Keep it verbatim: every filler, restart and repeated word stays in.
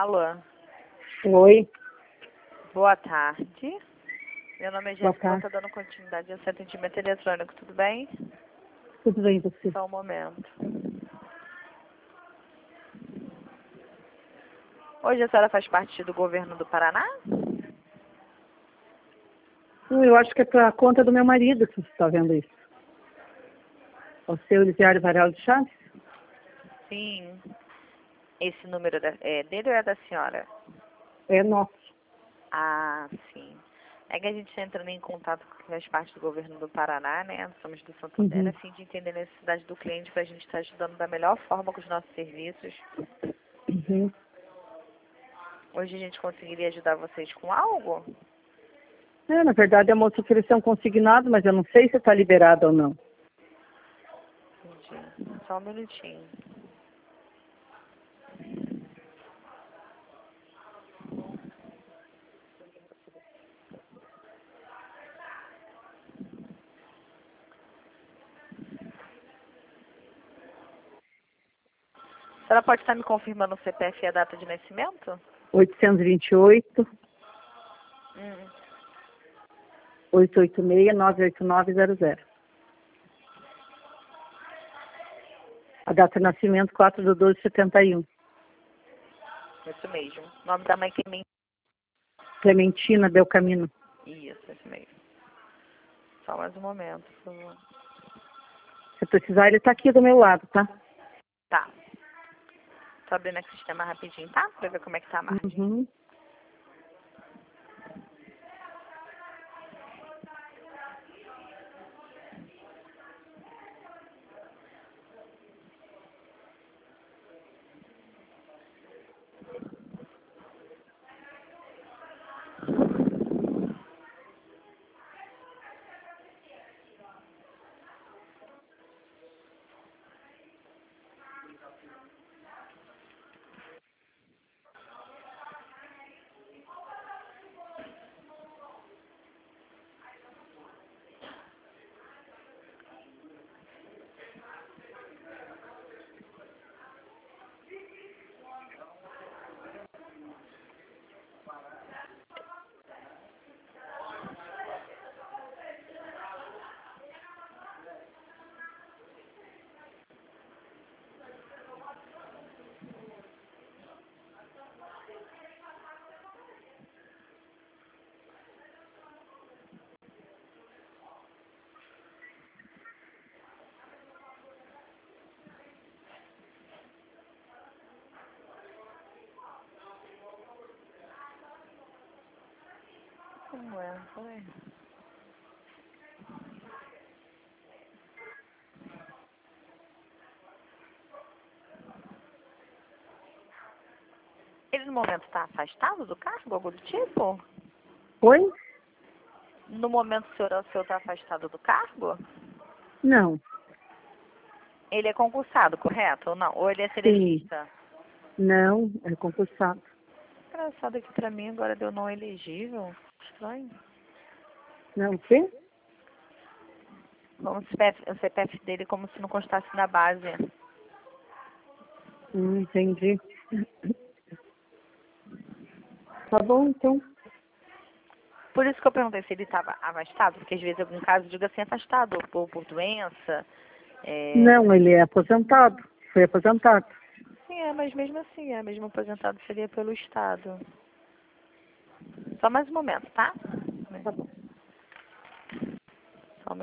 Alô? Oi, Boa tarde. Meu nome é boa Jéssica, tarde. estou dando continuidade ao seu atendimento eletrônico, tudo bem? Tudo bem, você? Só um momento. Hoje a senhora faz parte do governo do Paraná? Não, eu acho que é para conta do meu marido que você está vendo isso. O seu Elisiário Varela de Chaves? Sim. Esse número da- é dele ou é da senhora? É nosso. Ah, sim. É que a gente está entrando em contato com quem faz parte do governo do Paraná, né? Somos do Santander, Uhum. a fim de entender a necessidade do cliente para a gente estar ajudando da melhor forma com os nossos serviços. Uhum. Hoje a gente conseguiria ajudar vocês com algo? É, na verdade, a moça ofereceu um consignado, mas eu não sei se está liberado ou não. Entendi. Só um minutinho. A senhora pode estar me confirmando o C P F e a data de nascimento? oitocentos e vinte e oito, Hum. oitocentos e oitenta e seis, nove oito nove zero zero. A data de nascimento, quatro de doze de setenta e um. Isso mesmo. O nome da mãe que me... Clementina Belcamino. Isso, isso mesmo. Só mais um momento, por favor. Se precisar, ele está aqui do meu lado, tá? Tá. Tô abrindo aqui o sistema rapidinho, tá? Pra ver como é que tá a margem. Uhum. Como é? Foi. Ele no momento está afastado do cargo, algo do tipo? Oi? No momento o senhor, o senhor está afastado do cargo? Não. Ele é concursado, correto? Ou não? Ou ele é Sim. seletista? Não, é concursado. Engraçado aqui pra mim, agora deu não elegível. Estranho. Não, o quê? Como se o C P F o C P F dele como se não constasse na base. Hum, entendi. Tá bom, então. Por isso que eu perguntei se ele estava afastado, porque às vezes algum caso diga assim afastado, ou por, por doença. É... Não, ele é aposentado. Foi aposentado. Sim, é, mas mesmo assim, é mesmo aposentado seria pelo Estado. Só mais um momento, tá? Tá bom.